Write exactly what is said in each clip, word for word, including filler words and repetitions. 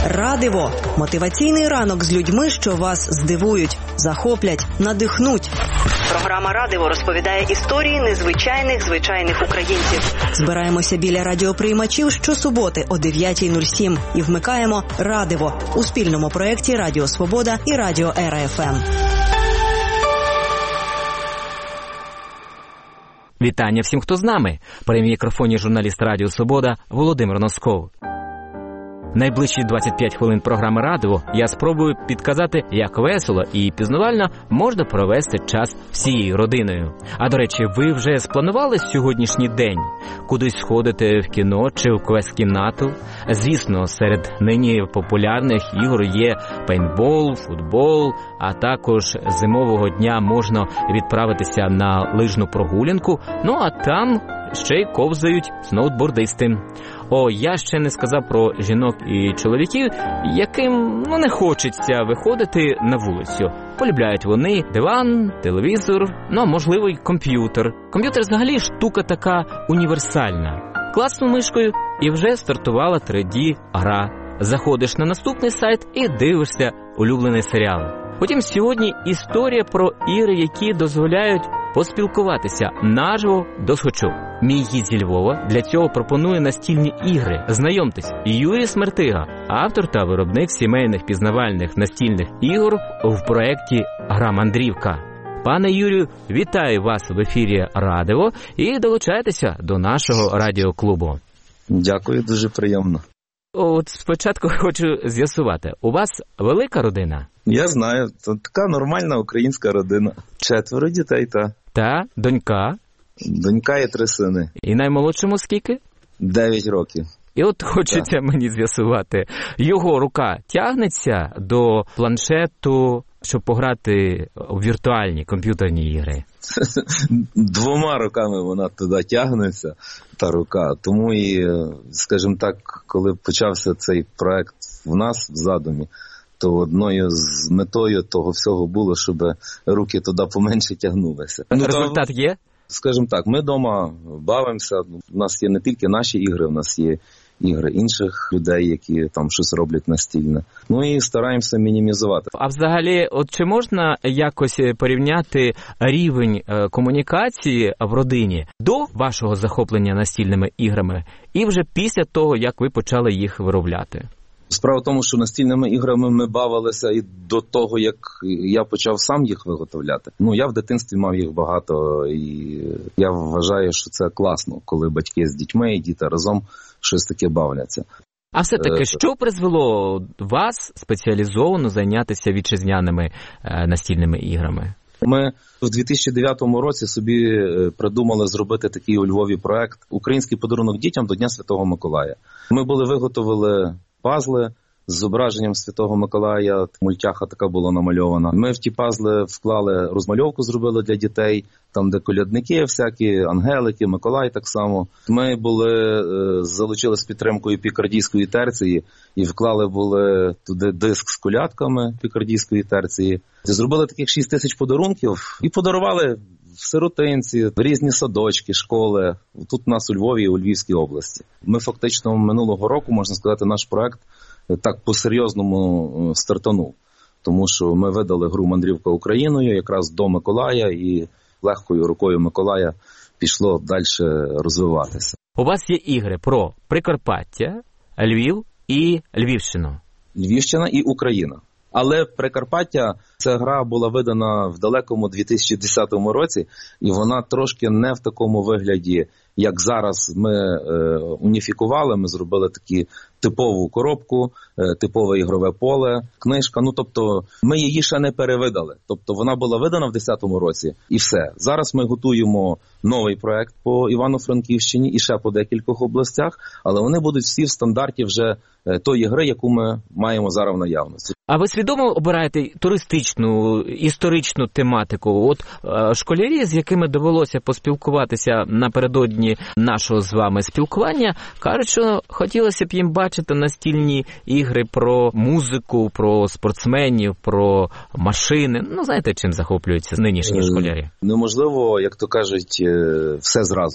Радиво – мотиваційний ранок з людьми, що вас здивують, захоплять, надихнуть. Програма «Радиво» розповідає історії незвичайних звичайних українців. Збираємося біля радіоприймачів щосуботи о дев'ята нуль сім і вмикаємо «Радиво» у спільному проєкті «Радіо Свобода» і «Радіо Ера Еф Ем». Вітання всім, хто з нами. При мікрофоні журналіст Радіо Свобода Володимир Носков. Найближчі двадцять п'ять хвилин програми «Радиво» я спробую підказати, як весело і пізнавально можна провести час всією родиною. А, до речі, ви вже спланували сьогоднішній день? Кудись сходити в кіно чи в квест-кімнату? Звісно, серед нині популярних ігор є пейнтбол, футбол, а також зимового дня можна відправитися на лижну прогулянку, ну а там ще й ковзають сноутбордисти. О, я ще не сказав про жінок і чоловіків, яким ну, не хочеться виходити на вулицю. Полюбляють вони диван, телевізор, ну, а можливо й комп'ютер. Комп'ютер взагалі штука така універсальна. Класнув мишкою і вже стартувала три ді-гра. Заходиш на наступний сайт і дивишся улюблений серіал. Потім сьогодні історія про ігри, які дозволяють поспілкуватися наживо досхочу. Мій гід зі Львова для цього пропонує настільні ігри. Знайомтесь, Юрій Смертига, автор та виробник сімейних пізнавальних настільних ігор в проєкті «Гра Мандрівка». Пане Юрію, вітаю вас в ефірі «Радиво» і долучайтеся до нашого радіоклубу. Дякую, дуже приємно. От спочатку хочу з'ясувати, у вас велика родина? Я знаю, це така нормальна українська родина. Четверо дітей, та. Та, донька? Донька і три сини. І наймолодшому скільки? Дев'ять років. І от хочеться так. мені з'ясувати, його рука тягнеться до планшету, щоб пограти у віртуальні комп'ютерні ігри? Двома руками вона туди тягнеться, та рука. Тому і, скажімо так, коли почався цей проект в нас в задумі, то одною з метою того всього було, щоб руки туди поменше тягнулися. Результат ну, є? Скажімо так, ми вдома бавимося, у нас є не тільки наші ігри, у нас є ігри інших людей, які там щось роблять настільне. Ну і стараємося мінімізувати. А взагалі, от чи можна якось порівняти рівень комунікації в родині до вашого захоплення настільними іграми і вже після того, як ви почали їх виробляти? Справа в тому, що настільними іграми ми бавилися і до того, як я почав сам їх виготовляти. Ну, я в дитинстві мав їх багато, і я вважаю, що це класно, коли батьки з дітьми і діти разом щось таке бавляться. А все-таки, що призвело вас спеціалізовано зайнятися вітчизняними е, настільними іграми? Ми в дві тисячі дев'ятому році собі придумали зробити такий у Львові проект «Український подарунок дітям до Дня Святого Миколая». Ми були виготовили пазли з зображенням Святого Миколая, мультяха така була намальована. Ми в ті пазли вклали розмальовку, зробили для дітей, там де колядники всякі, ангелики, Миколай так само. Ми були, залучили з підтримкою пікардійської терції і вклали були туди диск з колядками пікардійської терції. Зробили таких шість тисяч подарунків і подарували в сиротинці, в різні садочки, школи. Тут у нас у Львові і у Львівській області. Ми фактично минулого року, можна сказати, наш проект так по-серйозному стартанув. Тому що ми видали гру «Мандрівка Україною» якраз до Миколая, і легкою рукою Миколая пішло далі розвиватися. У вас є ігри про Прикарпаття, Львів і Львівщину. Львівщина і Україна. Але Прикарпаття, ця гра була видана в далекому дві тисячі десятому році, і вона трошки не в такому вигляді, як зараз ми е, уніфікували, ми зробили такі типову коробку, е, типове ігрове поле, книжка, ну тобто ми її ще не перевидали. Тобто вона була видана в десятому році і все. Зараз ми готуємо новий проект по Івано-Франківщині і ще по декількох областях, але вони будуть всі в стандарті вже е, тої гри, яку ми маємо зараз в наявності. А ви свідомо обираєте туристичну, історичну тематику? От е, школярі, з якими довелося поспілкуватися напередодні нашого з вами спілкування, кажуть, що хотілося б їм бачити настільні ігри про музику, про спортсменів, про машини. Ну, знаєте, чим захоплюються нинішні школярі? Неможливо, як то кажуть, все зразу.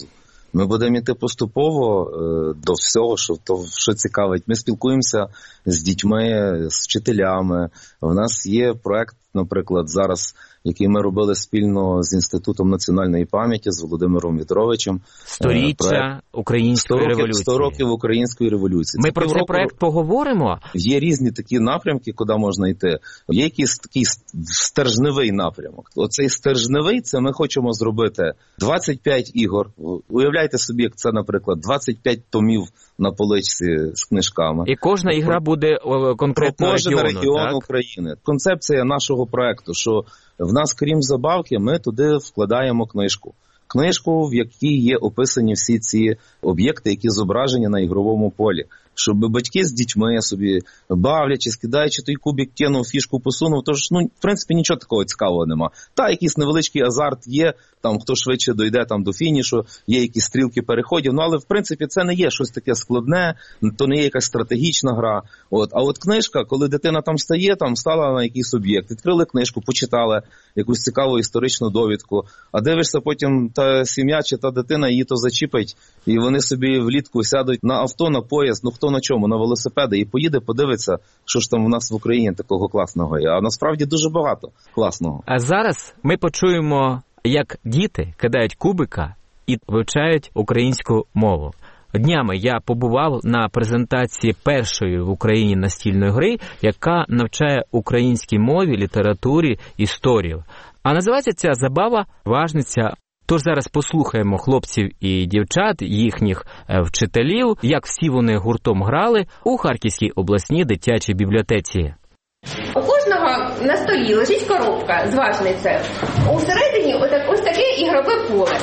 Ми будемо йти поступово е, до всього, що, то, що цікавить. Ми спілкуємося з дітьми, з вчителями. У нас є проект, наприклад, зараз, який ми робили спільно з Інститутом національної пам'яті, з Володимиром Вітровичем. Сторіччя української революції. сто років української революції. Ми це про цей проект поговоримо. Є різні такі напрямки, куди можна йти. Є якийсь такий стержневий напрямок. Оцей стержневий, це ми хочемо зробити двадцять п'ять ігор. Уявляйте собі, як це, наприклад, двадцять п'ять томів на поличці з книжками. І кожна ігра буде конкретно регіону, регіону так? України. Концепція нашого проекту, що в нас, крім забавки, ми туди вкладаємо книжку. Книжку, в якій є описані всі ці об'єкти, які зображені на ігровому полі. Щоб батьки з дітьми собі, бавлячись, кидаючи той кубик, кинув, фішку посунув, тож, ну, в принципі, нічого такого цікавого нема. Та, якийсь невеличкий азарт є, там, хто швидше дойде там до фінішу, є якісь стрілки переходів, ну, але, в принципі, це не є щось таке складне, то не є якась стратегічна гра. От. А от книжка, коли дитина там стає, там стала на якийсь об'єкт, відкрили книжку, почитали якусь цікаву історичну довідку, а дивишся потім, та сім'я чи та дитина її то зачіпить, і вони собі влітку сядуть на авто, на поїзд, ну, хто на чому, на велосипеди, і поїде, подивиться, що ж там в нас в Україні такого класного є. А насправді дуже багато класного. А зараз ми почуємо, як діти кидають кубика і вивчають українську мову. Днями я побував на презентації першої в Україні настільної гри, яка навчає українській мові, літературі, історію. А називається ця забава «Важниця». Тож зараз послухаємо хлопців і дівчат, їхніх вчителів, як всі вони гуртом грали у Харківській обласній дитячій бібліотеці. У кожного на столі лежить коробка з важницею. Усередині ось таке ігрове поле.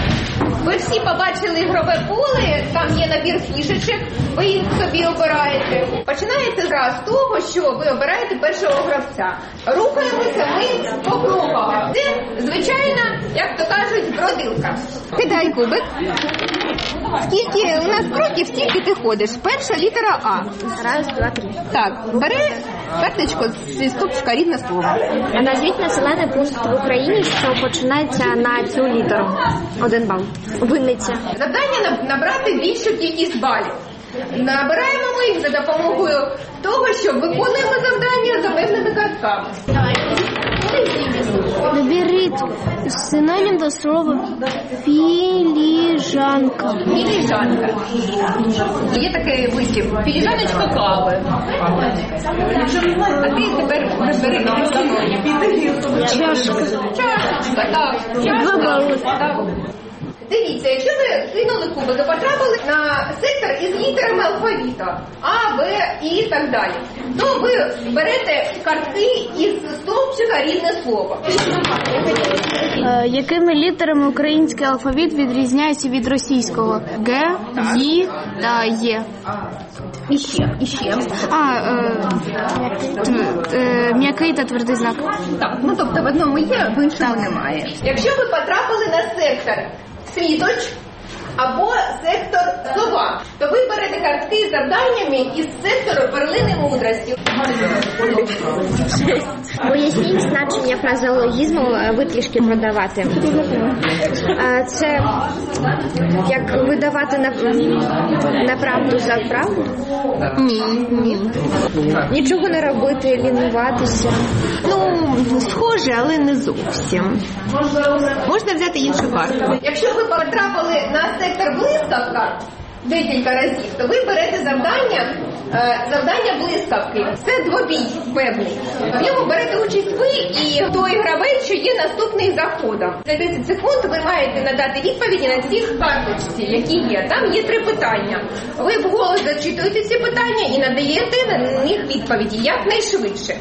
Ви всі побачили ігрове поле, там є набір фішечок, ви їх собі обираєте. Починається гра з того, що ви обираєте першого гравця. Рухаємося ми покроково. Це, звичайно, як то кажуть, бродилка. Кидай кубик. Скільки у нас кроків, стільки ти ходиш. Перша літера А. Раз, два, три. Так, бери карточку зі стопчика рідне слово. А назвіть населений пункт в Україні, що починається на цю літеру. Один бал. Винниця. Завдання набрати більшу кількість балів. Набираємо ми їх за допомогою того, що виконуємо завдання за певними картками. Наберіть синонім до слова філіжанка. Філіжанка. Є такий вислів. Філіжаночка кави. А ти тепер вибери синонім. Чашка. Чашечка, так. Чашка. Дивіться, якщо ви кинули кубик і потрапили на сектор із літерами алфавіту А, Б, І і так далі, то ви берете картки із стовпчика рідне слово. Е, якими літерами український алфавіт відрізняється від російського? Г, Ї та Є. І ще, і ще. А, е, е, м'який та твердий знак. Так, ну тобто в одному є, в іншому немає. Якщо ви потрапили на сектор світоч або сектор сова, то ви берете картки з завданнями із сектору перлини мудрості. Поясніть значення фразеологізму витрішки продавати. Це як видавати на, на правду за правду? Ні, ні. Нічого не робити, лінуватися. Ну, схоже, але не зовсім. Можна взяти іншу карту. Якщо ви потрапили на сектор блискавка декілька разів, то ви берете завдання, е, завдання блискавки. Це двобій певний. В ньому берете участь ви і той гравець, що є наступний за ходом. За десять секунд ви маєте надати відповіді на ці карточці, які є. Там є три питання. Ви вголос зачитуєте ці питання і надаєте на них відповіді якнайшвидше.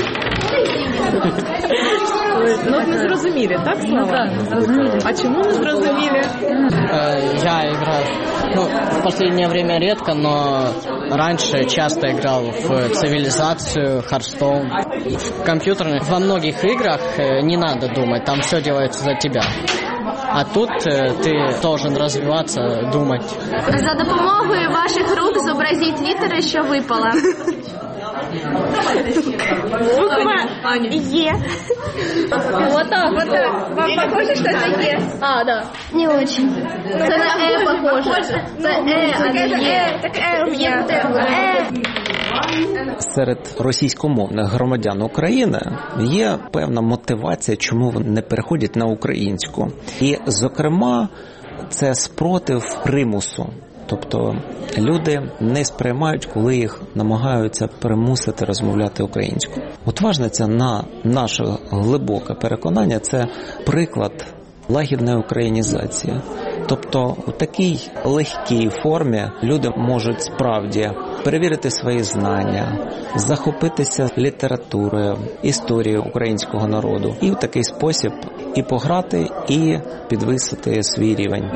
Ну, не зрозуміли, так, Слава? А чему не зрозуміли? Я играю, ну, в последнее время редко, но раньше часто играл в Цивилизацию, Hearthstone. В компьютерных, во многих играх не надо думать, там все делается за тебя. А тут ты должен развиваться, думать. За допомогою ваших рук зобразіть літери, що випала. Буква Е. Вот так, вот так. Вам похоже, что это Е? А, да. Не очень. Це на Е похоже. Це Е, а не Е. Так Е у мене. Серед російськомовних громадян України є певна мотивація, чому вони не переходять на українську. І, зокрема, це спротив примусу. Тобто люди не сприймають, коли їх намагаються примусити розмовляти українською. Отважниця, на наше глибоке переконання, це приклад лагідної українізації. Тобто у такій легкій формі люди можуть справді перевірити свої знання, захопитися літературою, історією українського народу і в такий спосіб і пограти, і підвисити свій рівень.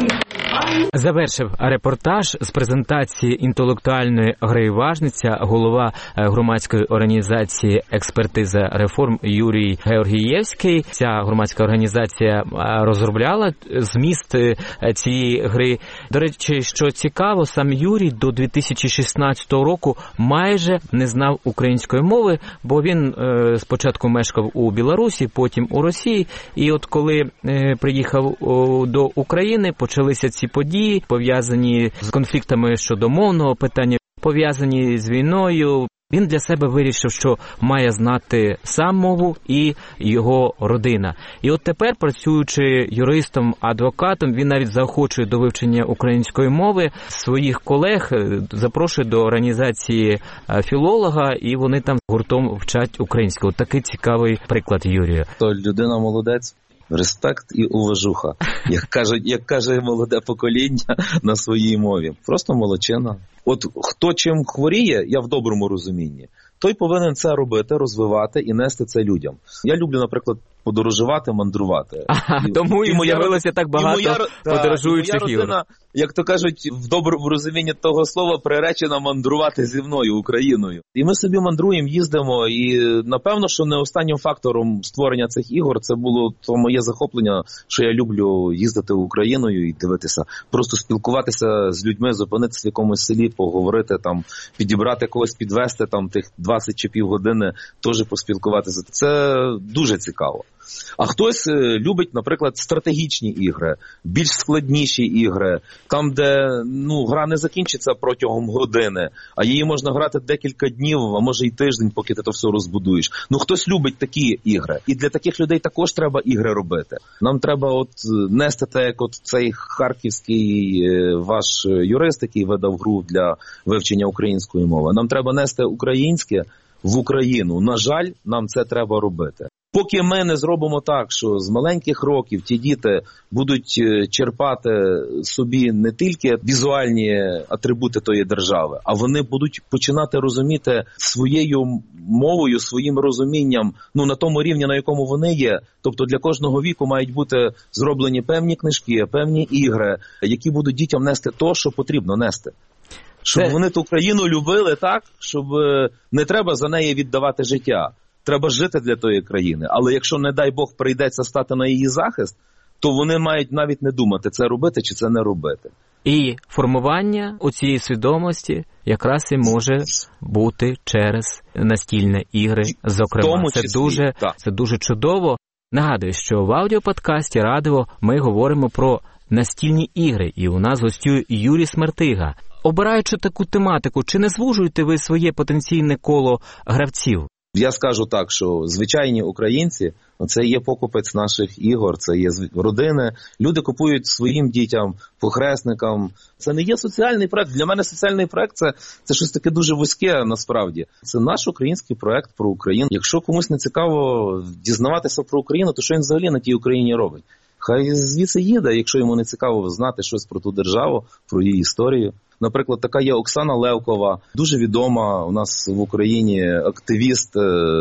Завершив репортаж з презентації інтелектуальної гри «Важниця» голова громадської організації «Експертиза реформ» Юрій Георгієвський. Ця громадська організація розробляла зміст цієї гри. До речі, що цікаво, сам Юрій до дві тисячі шістнадцятого року майже не знав української мови, бо він е, спочатку мешкав у Білорусі, потім у Росії. І от коли е, приїхав о, до України, почалися ці події, пов'язані з конфліктами щодо мовного питання, пов'язані з війною. Він для себе вирішив, що має знати сам мову і його родина. І от тепер, працюючи юристом, адвокатом, він навіть заохочує до вивчення української мови своїх колег, запрошує до організації філолога, і вони там гуртом вчать українську. От такий цікавий приклад Юрія. То людина молодець. Респект і уважуха, як каже, як каже молоде покоління на своїй мові. Просто молодчина. От хто чим хворіє, я в доброму розумінні, той повинен це робити, розвивати і нести це людям. Я люблю, наприклад, подорожувати, мандрувати. Ага, і, тому і з'явилося так багато моя, подорожуючих та, ігор. Родина, як то кажуть, в доброму розумінні того слова, приречена мандрувати зі мною, Україною. І ми собі мандруємо, їздимо, і напевно, що не останнім фактором створення цих ігор це було то моє захоплення, що я люблю їздити Україною і дивитися, просто спілкуватися з людьми, зупинитися в якомусь селі, поговорити там, підібрати когось, підвести там тих двадцять чи півгодини, теж поспілкуватися. Це дуже цікаво. А хтось любить, наприклад, стратегічні ігри, більш складніші ігри, там, де ну, гра не закінчиться протягом години, а її можна грати декілька днів, а може й тиждень, поки ти то все розбудуєш. Ну, хтось любить такі ігри. І для таких людей також треба ігри робити. Нам треба от нести те, як от цей харківський ваш юрист, який видав гру для вивчення української мови. Нам треба нести українське в Україну. На жаль, нам це треба робити. Поки ми не зробимо так, що з маленьких років ті діти будуть черпати собі не тільки візуальні атрибути тої держави, а вони будуть починати розуміти своєю мовою, своїм розумінням, ну на тому рівні, на якому вони є. Тобто для кожного віку мають бути зроблені певні книжки, певні ігри, які будуть дітям нести то, що потрібно нести. Щоб Це... вони ту країну любили так, щоб не треба за неї віддавати життя. Треба жити для тої країни. Але якщо, не дай Бог, прийдеться стати на її захист, то вони мають навіть не думати, це робити чи це не робити. І формування у цієї свідомості якраз і може бути через настільні ігри, зокрема. Це дуже, це дуже чудово. Нагадую, що в аудіоподкасті «Радиво» ми говоримо про настільні ігри. І у нас гостює Юрій Смертига. Обираючи таку тематику, чи не звужуєте ви своє потенційне коло гравців? Я скажу так, що звичайні українці – це є покупець наших ігор, це є родини. Люди купують своїм дітям, похресникам. Це не є соціальний проект. Для мене соціальний проект це, – це щось таке дуже вузьке насправді. Це наш український проект про Україну. Якщо комусь не цікаво дізнаватися про Україну, то що він взагалі на тій Україні робить? Хай звідси їде, якщо йому не цікаво знати щось про ту державу, про її історію. Наприклад, така є Оксана Левкова, дуже відома у нас в Україні активіст,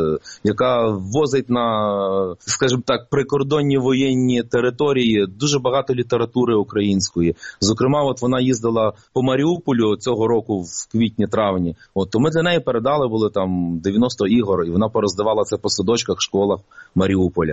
яка возить на, скажімо так, прикордонні воєнні території дуже багато літератури української. Зокрема, от вона їздила по Маріуполю цього року в квітні-травні. От, то ми для неї передали, були там дев'яносто ігор, і вона пороздавала це по садочках, школах Маріуполя.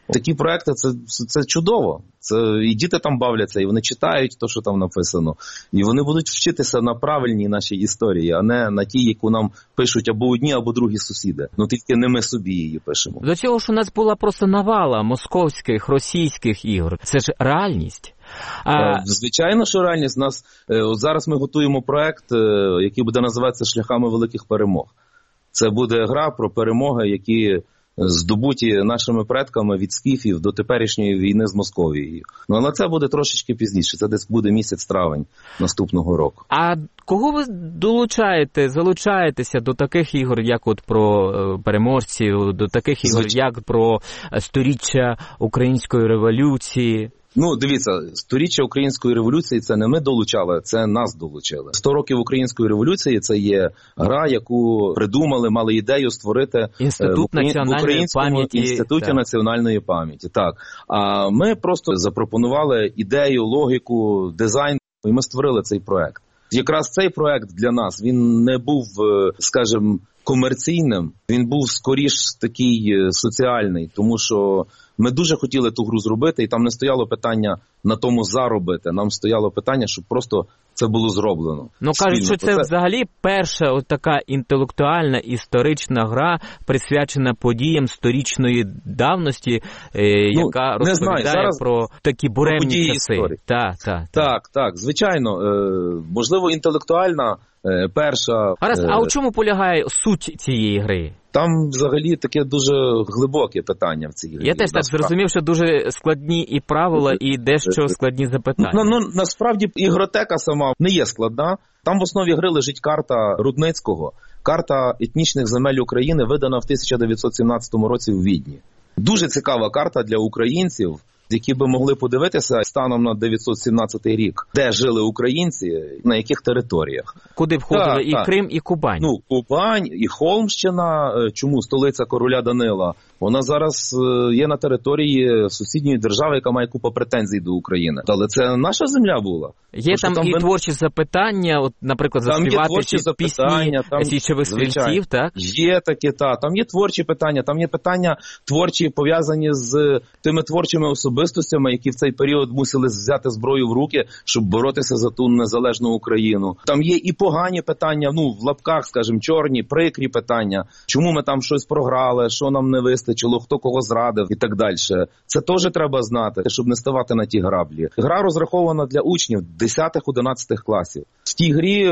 Такі проекти це, це чудово. Це і діти там бавляться, і вони читають те, що там написано. І вони будуть вчитися на правильній нашій історії, а не на тій, яку нам пишуть або одні, або другі сусіди. Ну тільки не ми собі її пишемо. До цього ж у нас була просто навала московських, російських ігор. Це ж реальність. А... Звичайно, що реальність. Нас от зараз ми готуємо проект, який буде називатися «Шляхами великих перемог». Це буде гра про перемоги, які здобуті нашими предками від скіфів до теперішньої війни з Московією. Ну, але це буде трошечки пізніше, це десь буде місяць-травень наступного року. А кого ви долучаєте, залучаєтеся до таких ігор, як от про переможців, до таких ігор, Звичайно. як про сторіччя Української революції? Ну, дивіться, сторіччя Української революції – це не ми долучали, це нас долучили. сто років Української революції – це є гра, яку придумали, мали ідею створити Інститут в, Україн... в Українському пам'яті, інституті так. національної пам'яті. Так. А ми просто запропонували ідею, логіку, дизайн, і ми створили цей проект. Якраз цей проект для нас, він не був, скажімо, комерційним, він був скоріш такий соціальний, тому що ми дуже хотіли ту гру зробити, і там не стояло питання на тому заробити, нам стояло питання, щоб просто це було зроблено. Ну, кажуть, що це, це взагалі перша от така інтелектуальна історична гра, присвячена подіям сторічної давності, е, ну, яка розповідає Зараз про такі буремні часи. Так, так, так, так, звичайно, е, можливо, інтелектуальна е, перша... Гаразд, е, а у чому полягає суть цієї гри? Там взагалі таке дуже глибоке питання в цій грі. Я теж так зрозумів, що дуже складні і правила, і дещо складні запитання. Ну, ну, насправді ігротека сама не є складна. Там в основі гри лежить карта Рудницького, карта етнічних земель України, видана в тисяча дев'ятсот сімнадцятому році в Відні. Дуже цікава карта для українців, які би могли подивитися станом на дев'ятсот сімнадцятий рік, де жили українці, на яких територіях. Куди входили так, і так. Крим, і Кубань. Ну, Кубань, і Холмщина, чому столиця короля Данила, вона зараз є на території сусідньої держави, яка має купу претензій до України. Але це наша земля була. Є там, там і ви... творчі запитання, от, наприклад, заспівати пісні січових стрільців, так? Є такі, так. Там є творчі питання, там є питання творчі, пов'язані з тими творчими особистостями, які в цей період мусили взяти зброю в руки, щоб боротися за ту незалежну Україну. Там є і погані питання, ну, в лапках, скажімо, чорні, прикрі питання. Чому ми там щось програли, що нам не вистачило, хто кого зрадив і так далі. Це теж треба знати, щоб не ставати на ті граблі. Гра розрахована для учнів десятих-одинадцятих класів. В тій грі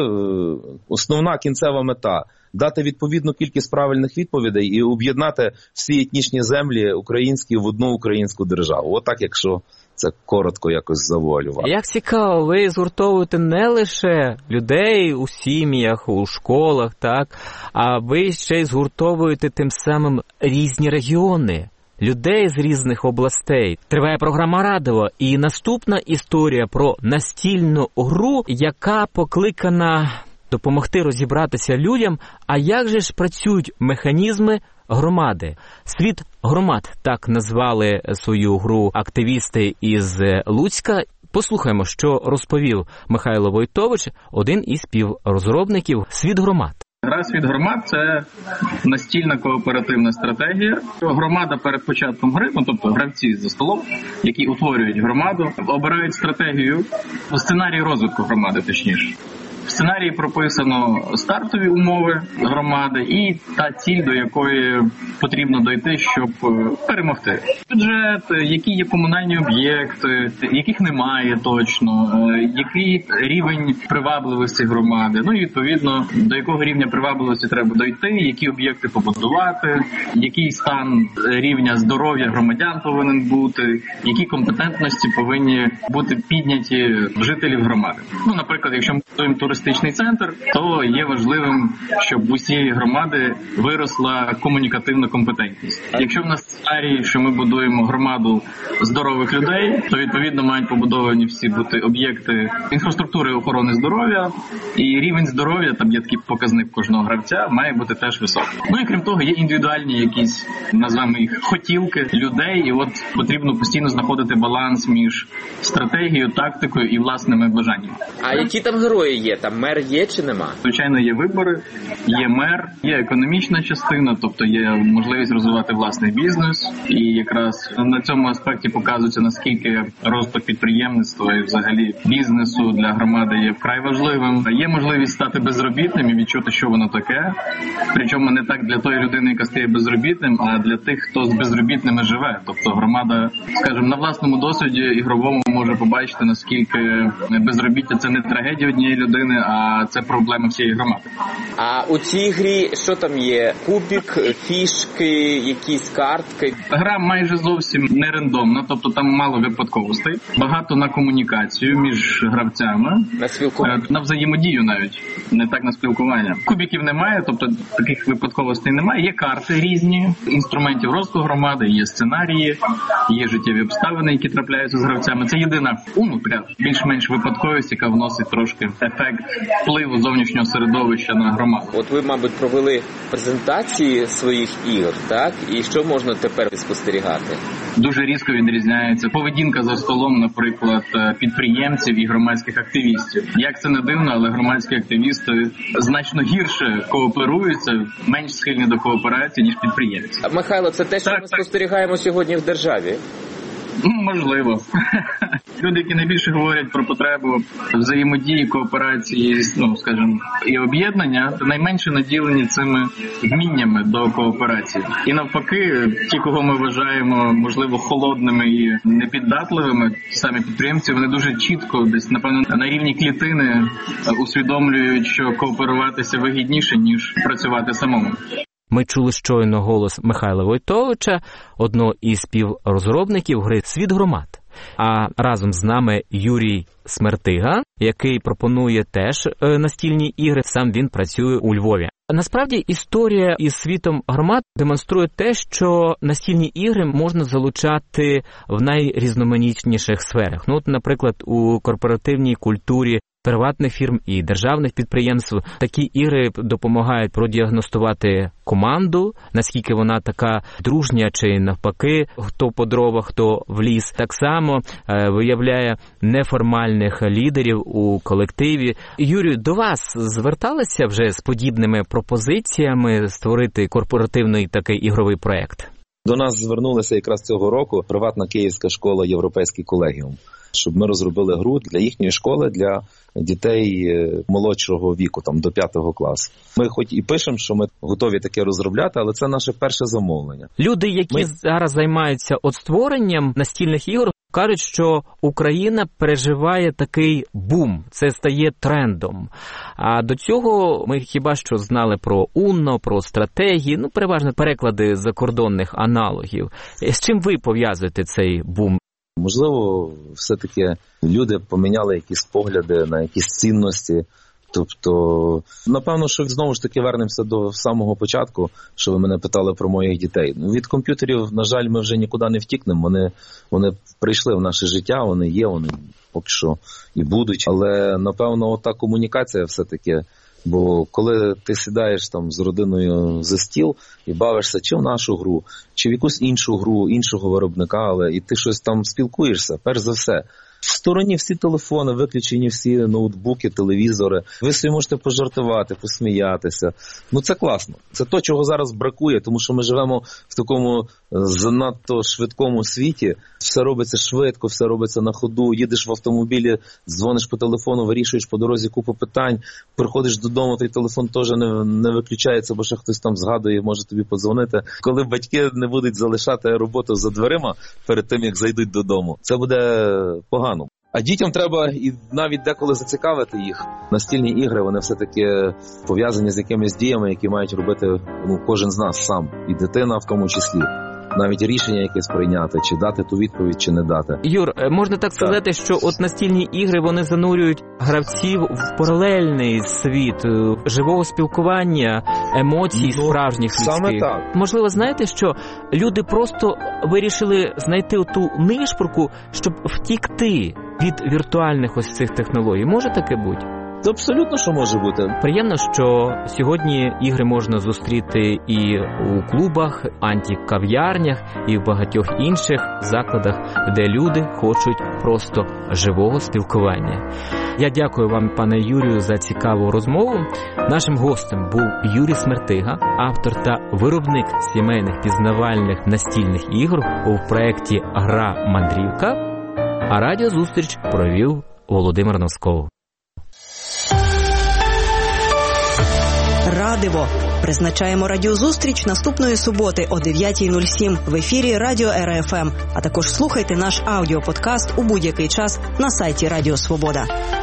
основна кінцева мета – дати відповідну кількість правильних відповідей і об'єднати всі етнічні землі українські в одну українську державу. Отак, якщо це коротко якось завуалювати. Як цікаво, ви згуртовуєте не лише людей у сім'ях, у школах, так, а ви ще й згуртовуєте тим самим різні регіони. Людей з різних областей. Триває програма «Радиво» і наступна історія про настільну гру, яка покликана допомогти розібратися людям, а як же ж працюють механізми громади. «Світ громад» – так назвали свою гру активісти із Луцька. Послухаємо, що розповів Михайло Войтович, один із співрозробників «Світ громад». Гра «Світ громад» – це настільна кооперативна стратегія. Громада перед початком гри, ну, тобто гравці за столом, які утворюють громаду, обирають стратегію, сценарій розвитку громади, точніше. В сценарії прописано стартові умови громади і та ціль, до якої потрібно дойти, щоб перемогти. Бюджет, які є комунальні об'єкти, яких немає точно, який рівень привабливості громади, ну і відповідно до якого рівня привабливості треба дойти, які об'єкти побудувати, який стан рівня здоров'я громадян повинен бути, які компетентності повинні бути підняті жителів громади. Ну, наприклад, якщо ми будуємо туристичний центр, то є важливим, щоб в усієї громади виросла комунікативна компетентність. Якщо в нас сценарій, що ми будуємо громаду здорових людей, то відповідно мають побудовані всі бути об'єкти інфраструктури охорони здоров'я, і рівень здоров'я, там є такий показник кожного гравця, має бути теж високий. Ну і крім того, є індивідуальні якісь, назвемо їх, хотілки людей, і от потрібно постійно знаходити баланс між стратегією, тактикою і власними бажаннями. А які там герої є? Там мер є чи нема? Звичайно, є вибори, є мер, є економічна частина, тобто є можливість розвивати власний бізнес. І якраз на цьому аспекті показується, наскільки розвиток підприємництва і взагалі бізнесу для громади є вкрай важливим. Є можливість стати безробітним і відчути, що воно таке. Причому не так для тої людини, яка стає безробітним, а для тих, хто з безробітними живе. Тобто громада, скажімо, на власному досвіді ігровому може побачити, наскільки безробіття – це не трагедія однієї людини, а це проблема всієї громади. А у цій грі що там є? Кубик, фішки, якісь картки? Гра майже зовсім не рандомна, тобто там мало випадковостей. Багато на комунікацію між гравцями. На спілкування? На взаємодію навіть, не так на спілкування. Кубиків немає, тобто таких випадковостей немає. Є карти різні, інструментів розвитку громади, є сценарії, є життєві обставини, які трапляються з гравцями. Це єдина унутря, більш-менш випадковість, яка вносить трошки ефект впливу зовнішнього середовища на громаду. От ви, мабуть, провели презентації своїх ігор, так? І що можна тепер спостерігати? Дуже різко відрізняється поведінка за столом, наприклад, підприємців і громадських активістів. Як це не дивно, але громадські активісти значно гірше кооперуються, менш схильні до кооперації, ніж підприємці. А, Михайло, це те, що так, ми так. спостерігаємо сьогодні в державі? Можливо. Люди, які найбільше говорять про потребу взаємодії, кооперації, ну, скажімо, і об'єднання, найменше наділені цими вміннями до кооперації. І навпаки, ті, кого ми вважаємо, можливо, холодними і непіддатливими, самі підприємці, вони дуже чітко, десь, напевно, на рівні клітини усвідомлюють, що кооперуватися вигідніше, ніж працювати самому. Ми чули щойно голос Михайла Войтовича, одного із співрозробників гри «Світ громад». А разом з нами Юрій Смертига, який пропонує теж настільні ігри, сам він працює у Львові. Насправді історія із «Світом громад» демонструє те, що настільні ігри можна залучати в найрізноманітніших сферах. Ну, от, наприклад, у корпоративній культурі приватних фірм і державних підприємств такі ігри допомагають продіагностувати команду, наскільки вона така дружня чи навпаки, хто по дровах, хто в ліс. Так само е, виявляє неформальних лідерів у колективі. Юрію, до вас зверталися вже з подібними пропозиціями створити корпоративний такий ігровий проєкт? До нас звернулися якраз цього року приватна київська школа «Європейський колегіум», щоб ми розробили гру для їхньої школи, для дітей молодшого віку, там до п'ятого класу. Ми хоч і пишемо, що ми готові таке розробляти, але це наше перше замовлення. Люди, які ми... зараз займаються от створенням настільних ігор, кажуть, що Україна переживає такий бум, це стає трендом. А до цього ми хіба що знали про Uno, про стратегії, ну, переважно переклади закордонних аналогів. З чим ви пов'язуєте цей бум? Можливо, все-таки люди поміняли якісь погляди на якісь цінності. Тобто, напевно, що знову ж таки вернемося до самого початку, що ви мене питали про моїх дітей. Від комп'ютерів, на жаль, ми вже нікуди не втікнемо. Вони, вони прийшли в наше життя, вони є, вони поки що і будуть. Але, напевно, ота комунікація все-таки. Бо коли ти сідаєш там з родиною за стіл і бавишся чи в нашу гру, чи в якусь іншу гру, іншого виробника, але і ти щось там спілкуєшся, перш за все. В стороні всі телефони, виключені всі ноутбуки, телевізори. Ви собі можете пожартувати, посміятися. Ну це класно. Це то, чого зараз бракує, тому що ми живемо в такому занадто швидкому світі. Все робиться швидко, все робиться на ходу. Їдеш в автомобілі, дзвониш по телефону, вирішуєш по дорозі купу питань. Приходиш додому, твій телефон теж не, не виключається, бо ще хтось там згадує, може тобі подзвонити. Коли батьки не будуть залишати роботу за дверима перед тим, як зайдуть додому, це буде погано. А дітям треба і навіть деколи зацікавити їх. Настільні ігри, вони все-таки пов'язані з якимись діями, які мають робити ну, кожен з нас сам. І дитина в тому числі. Навіть рішення якесь прийняти, чи дати ту відповідь, чи не дати. Юр, можна так сказати, так. що от настільні ігри, вони занурюють гравців в паралельний світ живого спілкування, емоцій ну, справжніх людських. Саме так. Можливо, знаєте, що люди просто вирішили знайти оту нишпорку, щоб втікти від віртуальних ось цих технологій. Може таке бути? Абсолютно, що може бути. Приємно, що сьогодні ігри можна зустріти і у клубах, антикав'ярнях, і в багатьох інших закладах, де люди хочуть просто живого спілкування. Я дякую вам, пане Юрію, за цікаву розмову. Нашим гостем був Юрій Смертига, автор та виробник сімейних пізнавальних настільних ігор у проєкті «Гра Мандрівка», а радіозустріч провів Володимир Носков. Радиво. Призначаємо радіозустріч наступної суботи о дев'ята нуль сім в ефірі Радіо Ер Еф Ем, а також слухайте наш аудіоподкаст у будь-який час на сайті Радіо Свобода.